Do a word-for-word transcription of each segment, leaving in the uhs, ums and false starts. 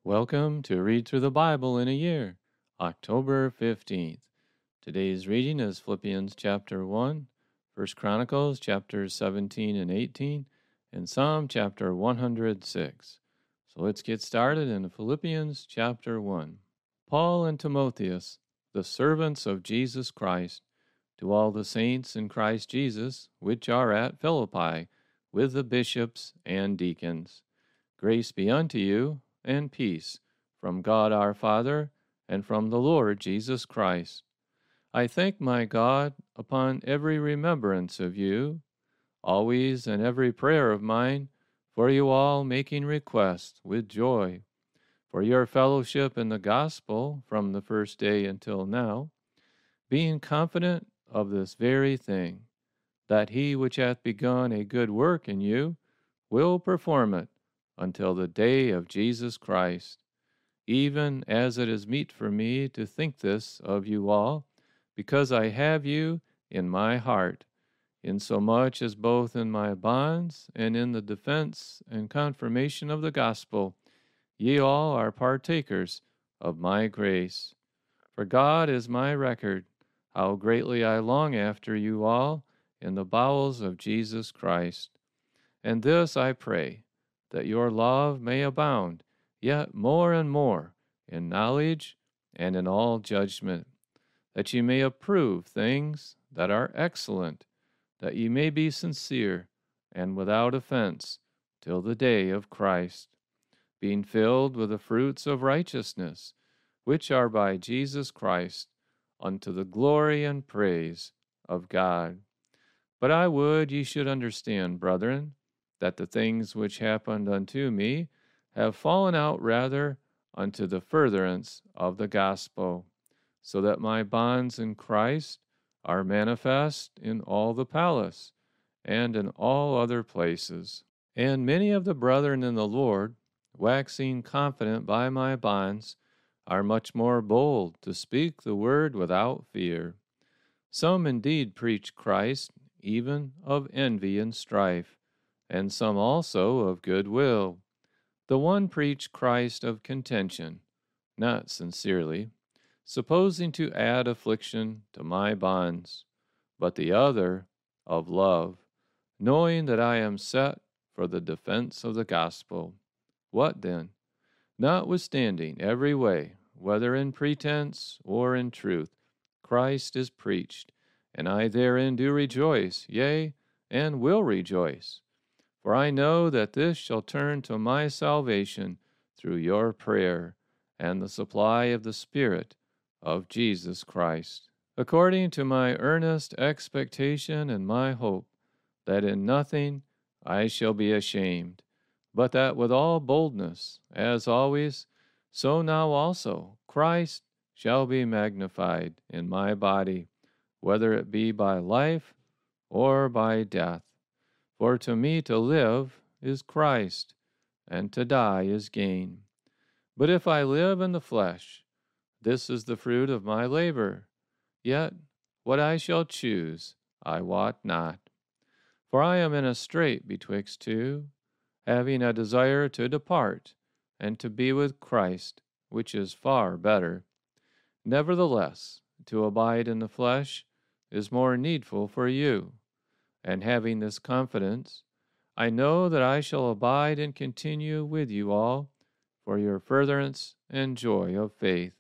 Welcome to Read Through the Bible in a Year, October fifteenth. Today's reading is Philippians chapter one, First Chronicles chapters seventeen and eighteen, and Psalm chapter one hundred six. So let's get started in Philippians chapter one. Paul and Timotheus, the servants of Jesus Christ, to all the saints in Christ Jesus, which are at Philippi, with the bishops and deacons. Grace be unto you, and peace, from God our Father, and from the Lord Jesus Christ. I thank my God upon every remembrance of you, always in every prayer of mine, for you all making request with joy, for your fellowship in the gospel from the first day until now, being confident of this very thing, that he which hath begun a good work in you will perform it until the day of Jesus Christ, even as it is meet for me to think this of you all, because I have you in my heart, insomuch as both in my bonds and in the defense and confirmation of the gospel, ye all are partakers of my grace. For God is my record, how greatly I long after you all in the bowels of Jesus Christ. And this I pray, that your love may abound yet more and more in knowledge and in all judgment, that ye may approve things that are excellent, that ye may be sincere and without offense till the day of Christ, being filled with the fruits of righteousness, which are by Jesus Christ, unto the glory and praise of God. But I would ye should understand, brethren, that the things which happened unto me have fallen out rather unto the furtherance of the gospel, so that my bonds in Christ are manifest in all the palace and in all other places. And many of the brethren in the Lord, waxing confident by my bonds, are much more bold to speak the word without fear. Some indeed preach Christ, even of envy and strife, and some also of good will. The one preached Christ of contention, not sincerely, supposing to add affliction to my bonds, but the other of love, knowing that I am set for the defense of the gospel. What then? Notwithstanding every way, whether in pretense or in truth, Christ is preached, and I therein do rejoice, yea, and will rejoice. For I know that this shall turn to my salvation through your prayer and the supply of the Spirit of Jesus Christ, according to my earnest expectation and my hope, that in nothing I shall be ashamed, but that with all boldness, as always, so now also Christ shall be magnified in my body, whether it be by life or by death. For to me to live is Christ, and to die is gain. But if I live in the flesh, this is the fruit of my labor. Yet what I shall choose I wot not. For I am in a strait betwixt two, having a desire to depart, and to be with Christ, which is far better. Nevertheless, to abide in the flesh is more needful for you. And having this confidence, I know that I shall abide and continue with you all for your furtherance and joy of faith,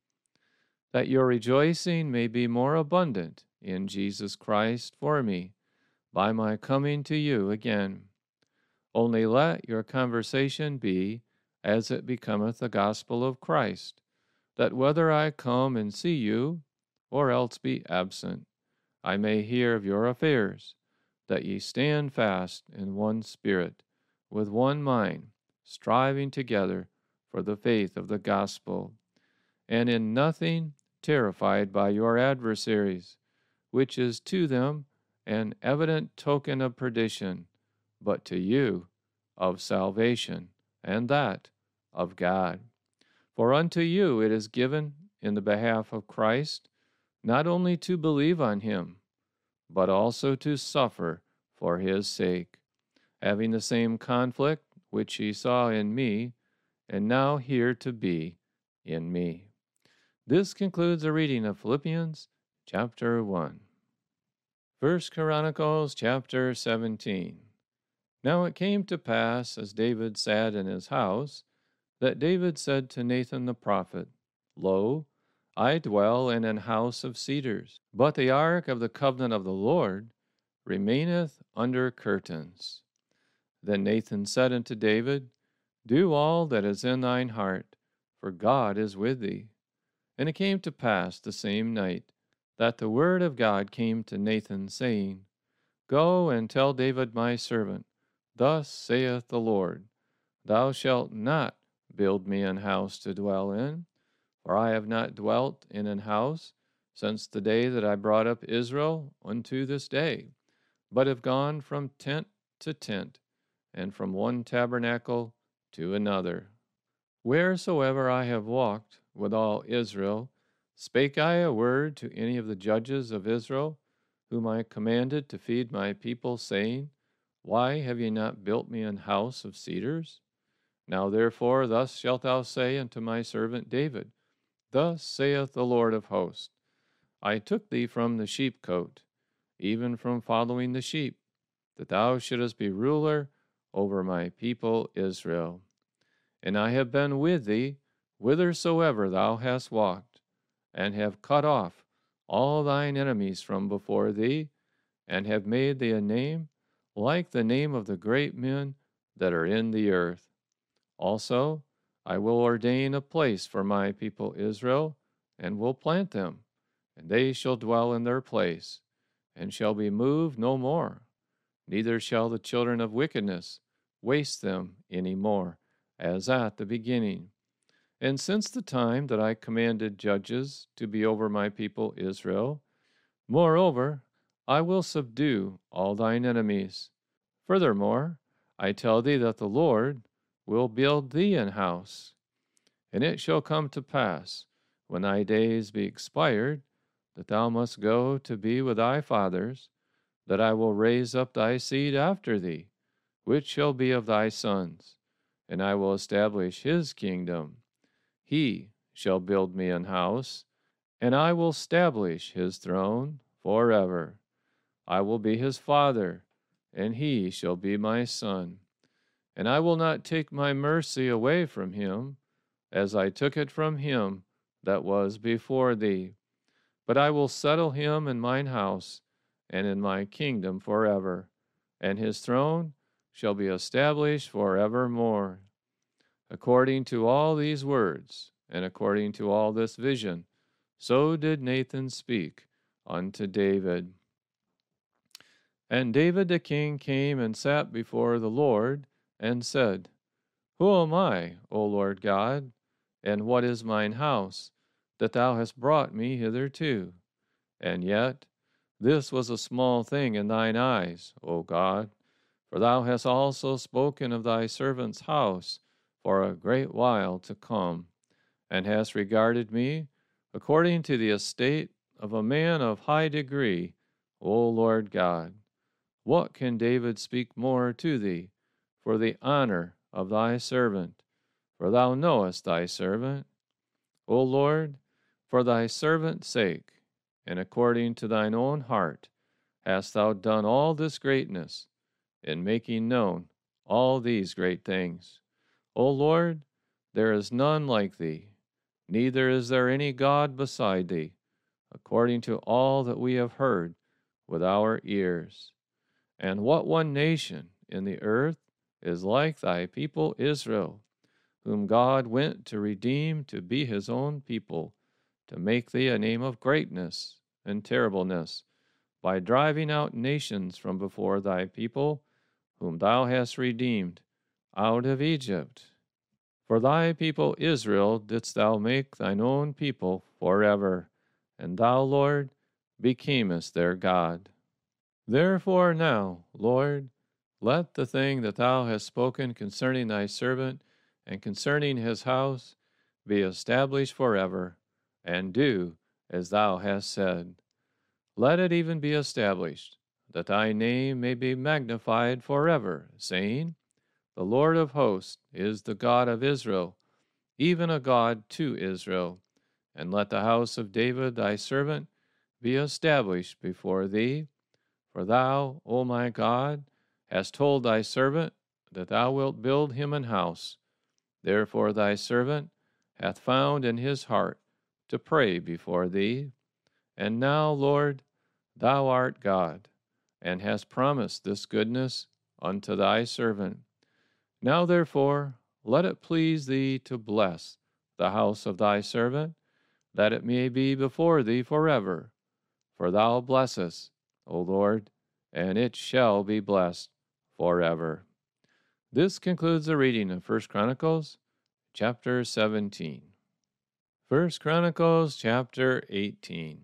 that your rejoicing may be more abundant in Jesus Christ for me by my coming to you again. Only let your conversation be as it becometh the gospel of Christ, that whether I come and see you, or else be absent, I may hear of your affairs, that ye stand fast in one spirit, with one mind, striving together for the faith of the gospel, and in nothing terrified by your adversaries, which is to them an evident token of perdition, but to you of salvation, and that of God. For unto you it is given in the behalf of Christ, not only to believe on him, but also to suffer for his sake, having the same conflict which he saw in me, and now here to be in me. This concludes the reading of Philippians chapter one. First Chronicles chapter seventeen. Now it came to pass, as David sat in his house, that David said to Nathan the prophet, Lo, I dwell in an house of cedars, but the ark of the covenant of the Lord remaineth under curtains. Then Nathan said unto David, Do all that is in thine heart, for God is with thee. And it came to pass the same night that the word of God came to Nathan, saying, Go and tell David my servant, Thus saith the Lord, Thou shalt not build me an house to dwell in, for I have not dwelt in an house since the day that I brought up Israel unto this day, but have gone from tent to tent, and from one tabernacle to another. Wheresoever I have walked with all Israel, spake I a word to any of the judges of Israel, whom I commanded to feed my people, saying, Why have ye not built me an house of cedars? Now therefore thus shalt thou say unto my servant David, Thus saith the Lord of hosts, I took thee from the sheepcote, even from following the sheep, that thou shouldest be ruler over my people Israel. And I have been with thee whithersoever thou hast walked, and have cut off all thine enemies from before thee, and have made thee a name like the name of the great men that are in the earth. Also, I will ordain a place for my people Israel, and will plant them, and they shall dwell in their place, and shall be moved no more. Neither shall the children of wickedness waste them any more, as at the beginning. And since the time that I commanded judges to be over my people Israel, moreover, I will subdue all thine enemies. Furthermore, I tell thee that the Lord will build thee an house. And it shall come to pass, when thy days be expired, that thou must go to be with thy fathers, that I will raise up thy seed after thee, which shall be of thy sons, and I will establish his kingdom. He shall build me an house, and I will establish his throne forever. I will be his father, and he shall be my son. And I will not take my mercy away from him, as I took it from him that was before thee. But I will settle him in mine house, and in my kingdom forever, and his throne shall be established forevermore. According to all these words, and according to all this vision, so did Nathan speak unto David. And David the king came and sat before the Lord, and said, Who am I, O Lord God, and what is mine house, that thou hast brought me hitherto? And yet this was a small thing in thine eyes, O God, for thou hast also spoken of thy servant's house for a great while to come, and hast regarded me according to the estate of a man of high degree, O Lord God. What can David speak more to thee for the honor of thy servant? For thou knowest thy servant. O Lord, for thy servant's sake, and according to thine own heart, hast thou done all this greatness, in making known all these great things. O Lord, there is none like thee, neither is there any God beside thee, according to all that we have heard with our ears. And what one nation in the earth is like thy people Israel, whom God went to redeem to be his own people, to make thee a name of greatness and terribleness, by driving out nations from before thy people, whom thou hast redeemed out of Egypt. For thy people Israel didst thou make thine own people forever, and thou, Lord, becamest their God. Therefore now, Lord, let the thing that thou hast spoken concerning thy servant and concerning his house be established forever, and do as thou hast said. Let it even be established, that thy name may be magnified forever, saying, The Lord of hosts is the God of Israel, even a God to Israel. And let the house of David thy servant be established before thee. For thou, O my God, hast told thy servant that thou wilt build him an house. Therefore thy servant hath found in his heart to pray before thee. And now, Lord, thou art God, and hast promised this goodness unto thy servant. Now therefore let it please thee to bless the house of thy servant, that it may be before thee forever. For thou blessest, O Lord, and it shall be blessed forever. This concludes the reading of First Chronicles, chapter seventeen. First Chronicles, chapter eighteen.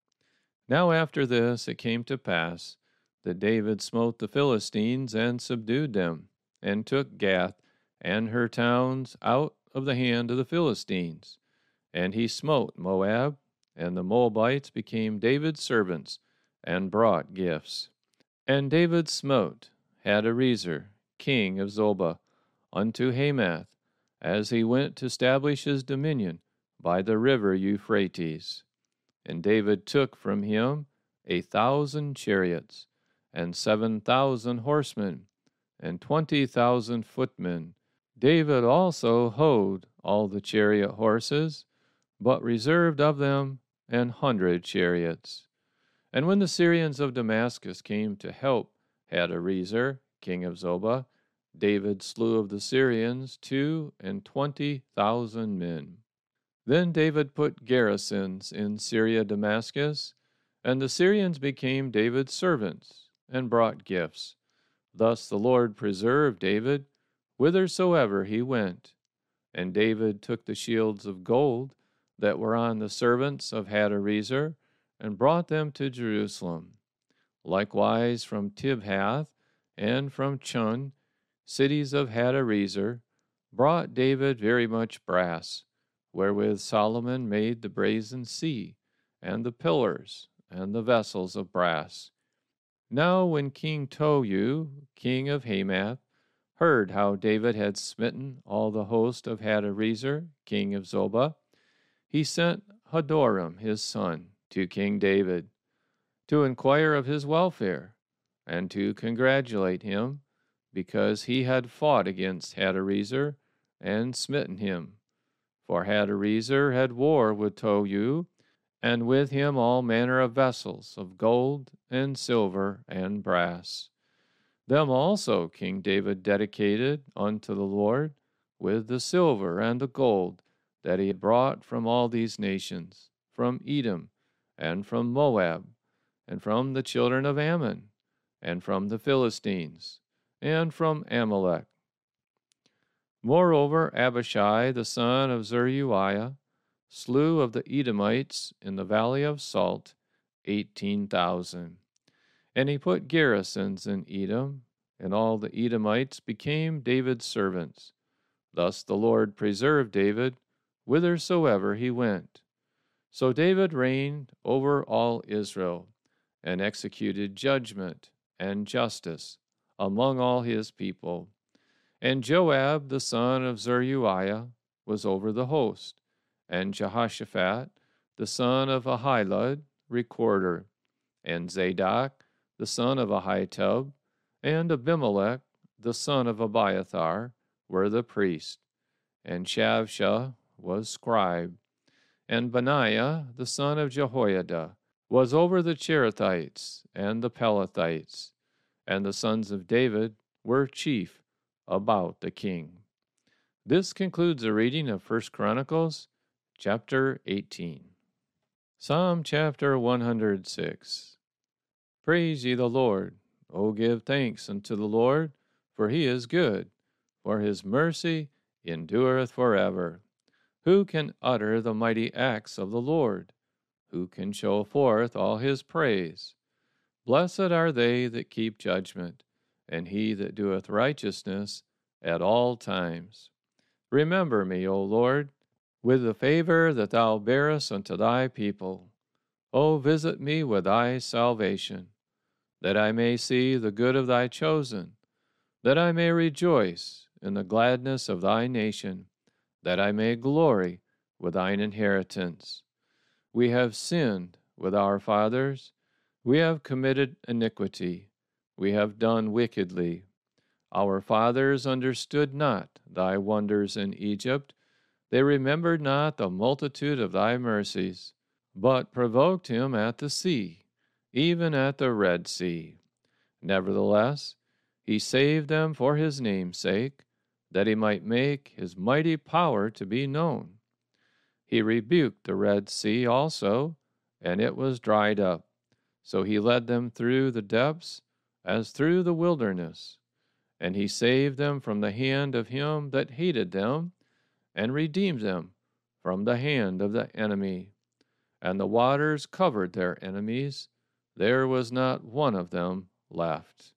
Now after this it came to pass that David smote the Philistines and subdued them, and took Gath and her towns out of the hand of the Philistines. And he smote Moab, and the Moabites became David's servants, and brought gifts. And David smote Hadarezer, king of Zobah, unto Hamath, as he went to establish his dominion by the river Euphrates. And David took from him a thousand chariots, and seven thousand horsemen, and twenty thousand footmen. David also houghed all the chariot horses, but reserved of them an hundred chariots. And when the Syrians of Damascus came to help Hadarezer, king of Zobah, David slew of the Syrians two and twenty thousand men. Then David put garrisons in Syria Damascus, and the Syrians became David's servants, and brought gifts. Thus the Lord preserved David whithersoever he went. And David took the shields of gold that were on the servants of Hadarezer, and brought them to Jerusalem. Likewise from Tibhath and from Chun, cities of Hadarezer, brought David very much brass, wherewith Solomon made the brazen sea, and the pillars, and the vessels of brass. Now when King Tou, king of Hamath, heard how David had smitten all the host of Hadarezer, king of Zobah, he sent Hadoram his son to King David, to inquire of his welfare, and to congratulate him, because he had fought against Hadarezer, and smitten him. For Hadarezer had war with Tou, and with him all manner of vessels of gold and silver and brass. Them also King David dedicated unto the Lord with the silver and the gold that he had brought from all these nations, from Edom, and from Moab, and from the children of Ammon, and from the Philistines, and from Amalek. Moreover, Abishai the son of Zeruiah slew of the Edomites in the valley of Salt eighteen thousand. And he put garrisons in Edom, and all the Edomites became David's servants. Thus the Lord preserved David whithersoever he went. So David reigned over all Israel, and executed judgment and justice among all his people. And Joab the son of Zeruiah was over the host, and Jehoshaphat the son of Ahilud recorder, and Zadok the son of Ahitub, and Abimelech the son of Abiathar were the priests, and Shavsha was scribe, and Benaiah the son of Jehoiada was over the Cherethites and the Pelethites, and the sons of David were chief about the king. This concludes the reading of First Chronicles, chapter eighteen. Psalm chapter one hundred six. Praise ye the Lord. O give thanks unto the Lord, for he is good, for his mercy endureth forever. Who can utter the mighty acts of the Lord? Who can show forth all his praise? Blessed are they that keep judgment, and he that doeth righteousness at all times. Remember me, O Lord, with the favor that thou bearest unto thy people. O visit me with thy salvation, that I may see the good of thy chosen, that I may rejoice in the gladness of thy nation, that I may glory with thine inheritance. We have sinned with our fathers. We have committed iniquity. We have done wickedly. Our fathers understood not thy wonders in Egypt. They remembered not the multitude of thy mercies, but provoked him at the sea, even at the Red Sea. Nevertheless, he saved them for his name's sake, that he might make his mighty power to be known. He rebuked the Red Sea also, and it was dried up. So he led them through the depths, as through the wilderness. And he saved them from the hand of him that hated them, and redeemed them from the hand of the enemy. And the waters covered their enemies. There was not one of them left.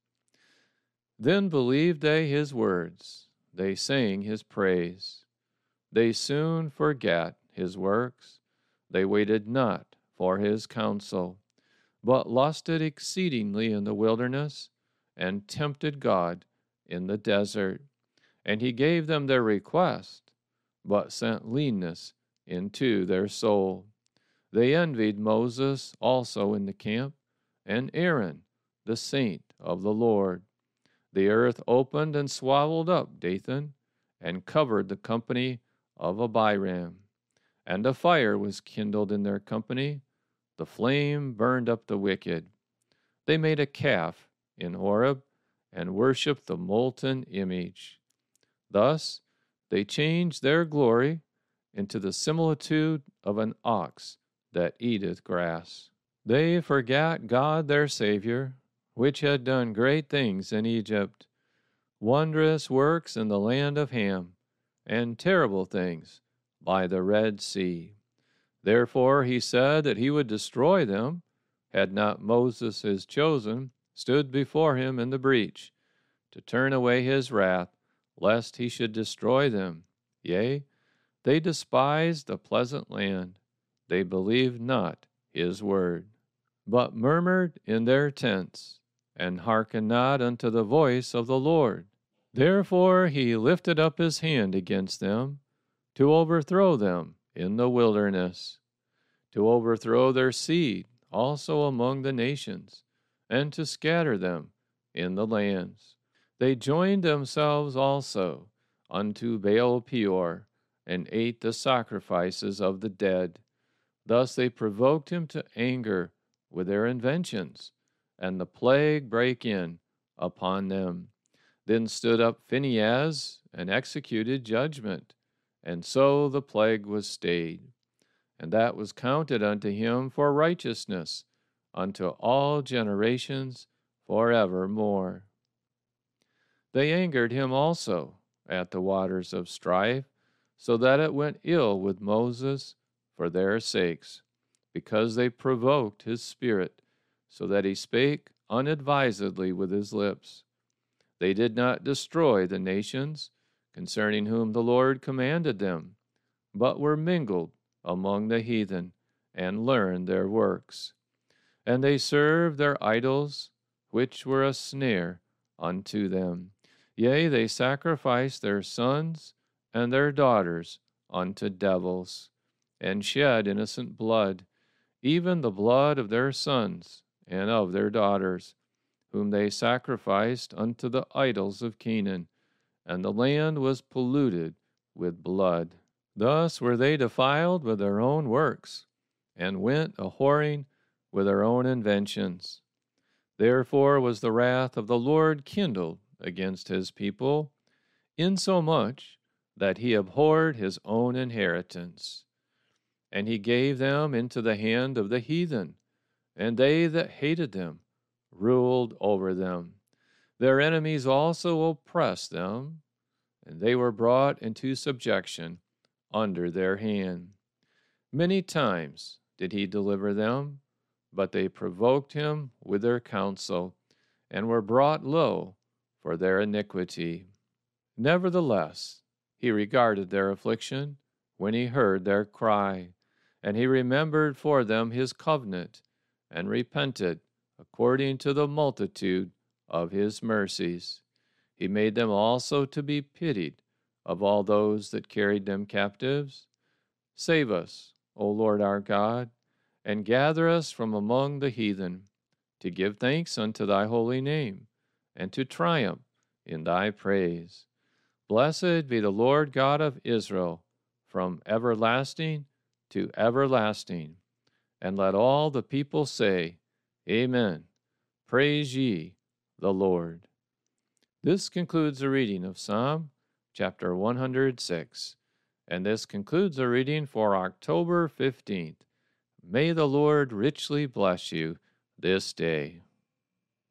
Then believed they his words. They sang his praise. They soon forgat his works. They waited not for his counsel, but lusted exceedingly in the wilderness, and tempted God in the desert. And he gave them their request, but sent leanness into their soul. They envied Moses also in the camp, and Aaron, the saint of the Lord. The earth opened and swallowed up Dathan, and covered the company of Abiram. And a fire was kindled in their company. The flame burned up the wicked. They made a calf in Horeb, and worshipped the molten image. Thus they changed their glory into the similitude of an ox that eateth grass. They forgat God their Savior, which had done great things in Egypt, wondrous works in the land of Ham, and terrible things by the Red Sea. Therefore he said that he would destroy them, had not Moses his chosen stood before him in the breach, to turn away his wrath, lest he should destroy them. Yea, they despised the pleasant land. They believed not his word, but murmured in their tents, and hearkened not unto the voice of the Lord. Therefore he lifted up his hand against them, to overthrow them in the wilderness, to overthrow their seed also among the nations, and to scatter them in the lands. They joined themselves also unto Baal Peor, and ate the sacrifices of the dead. Thus they provoked him to anger with their inventions, and the plague brake in upon them. Then stood up Phinehas, and executed judgment, and so the plague was stayed. And that was counted unto him for righteousness, unto all generations forevermore. They angered him also at the waters of strife, so that it went ill with Moses for their sakes, because they provoked his spirit, so that he spake unadvisedly with his lips. They did not destroy the nations, concerning whom the Lord commanded them, but were mingled among the heathen, and learned their works. And they served their idols, which were a snare unto them. Yea, they sacrificed their sons and their daughters unto devils, and shed innocent blood, even the blood of their sons and of their daughters, whom they sacrificed unto the idols of Canaan, and the land was polluted with blood. Thus were they defiled with their own works, and went a-whoring with their own inventions. Therefore was the wrath of the Lord kindled against his people, insomuch that he abhorred his own inheritance. And he gave them into the hand of the heathen, and they that hated them ruled over them. Their enemies also oppressed them, and they were brought into subjection under their hand. Many times did he deliver them, but they provoked him with their counsel, and were brought low for their iniquity. Nevertheless, he regarded their affliction when he heard their cry, and he remembered for them his covenant, and repented according to the multitude of his mercies. He made them also to be pitied of all those that carried them captives. Save us, O Lord our God, and gather us from among the heathen, to give thanks unto thy holy name, and to triumph in thy praise. Blessed be the Lord God of Israel, from everlasting to everlasting. And let all the people say, Amen. Praise ye the Lord. This concludes the reading of Psalm chapter one hundred six. And this concludes the reading for October fifteenth. May the Lord richly bless you this day.